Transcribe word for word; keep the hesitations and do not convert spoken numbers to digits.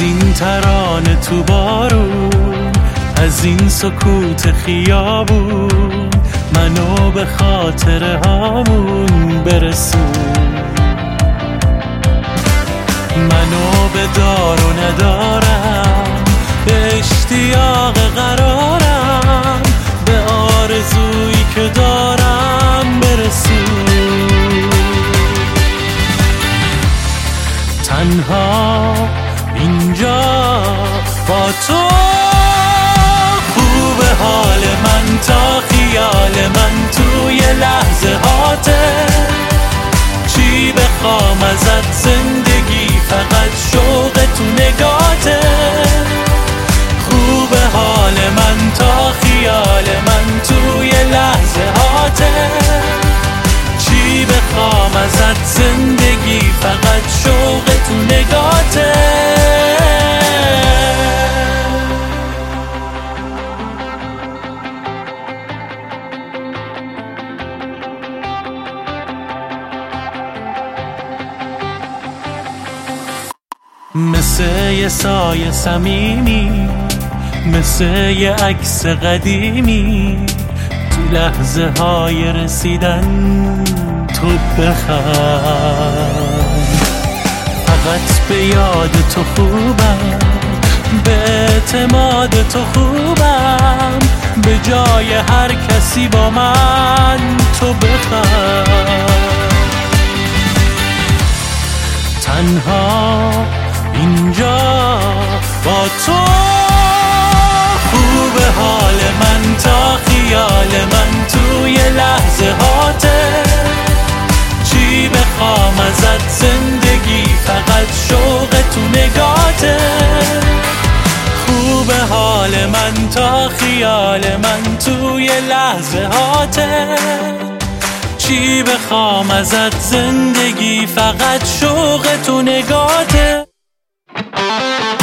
این ترانه تو بارون، از این سکوت خیابون، منو به خاطر هامون برسون. منو به دار و ندارم، به اشتیاق قرارم، به آرزویی که دارم برسون. تنها اینجا با تو خوب حال من تا خیال من توی لحظه هاته. چی بخوام ازت زندگی فقط شوق تو نگاته. خوب حال من تا خیال من توی لحظه هاته. چی بخوام ازت زندگی فقط شوق تو نگاته. مثل یه سایه صمیمی، مثل یه عکس قدیمی، تو لحظه های رسیدن تو بخند. فقط به یاد تو خوبم، به اعتماد تو خوبم، به جای هر کسی با من تو بخند. تنها اینجا با تو خوب حال من تا خیال من توی لحظه هاته. چی بخوام ازت زندگی فقط شوق تو نگاته. خوب حال من تا خیال من توی لحظه هاته. چی بخوام ازت زندگی فقط شوق تو نگاته.